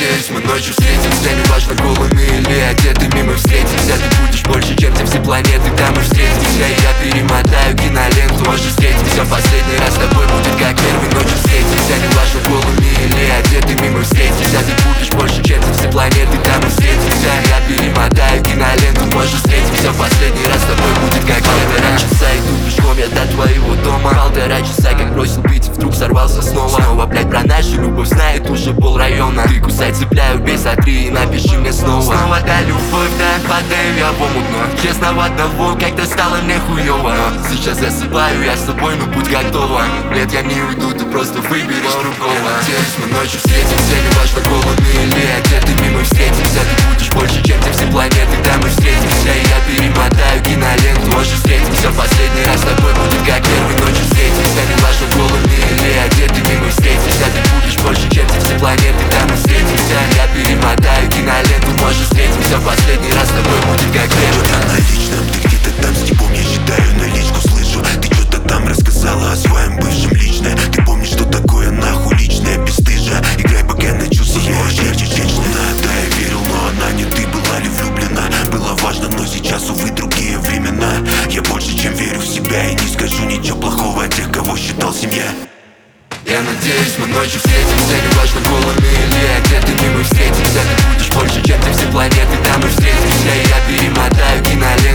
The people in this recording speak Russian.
надеюсь, мы ночью встретимся. Неважно, голыми или одетыми мы встретимся. Ты будешь больше, чем те все планеты, там мы встретимся. И я перемотаю киноленту, может встретимся. Последний раз с тобой будет как первый, ночью встретимся. Неважно, голыми или одетыми мы встретимся. Ты будешь больше, чем те все планеты, там мы встретимся. Я перемотаю киноленту, может встретимся. Последний раз с тобой будет как первый. Часа иду пешком я до твоего дома. 1,5 часа, как бросил пить, вдруг сорвался снова, блять, про нашу любовь знает уже полрайона. Ты кусай, цепляю, бей, сотри и напиши мне снова. Снова та любовь, да, падаю я в омут, но честно в одного как-то стало мне хуёво. Сейчас засыпаю я с тобой, но будь готова. Нет, я не уйду, ты просто выберешь другого. Я надеюсь, мы ночью встретимся. Неважно, голыми или одетыми мы встретимся. Ты будешь больше, чем те все планеты, там мы встретимся. И я перемотаю киноленту, может встретимся. Последний раз с тобой будет как первый, ночью встретимся. Неважно, голыми или одетыми мы встретимся. Ты будешь больше, чем те все планеты, там мы встретимся. Я перемотаю киноленту, может встретимся. Последний раз с тобой будет как первый. Что-то на личном, ты где-то там с типом, я считаю, наличку слышу. Ты что-то там рассказала о своем бывшем личное. Ты помнишь, что такое нахуй личное, бесстыжа. Играй, пока на чувства вечная. Да, я верил, но она не ты, была ли влюблена. Было важно, но сейчас, увы, другие времена. Я больше, чем верю в себя, и не скажу ничего плохого о тех, кого считал семья. Я надеюсь, мы ночью встретимся. Неважно, голыми или одетыми мы встретимся. Ты будешь больше, чем те все планеты, там мы встретимся. И я перемотаю киноленту.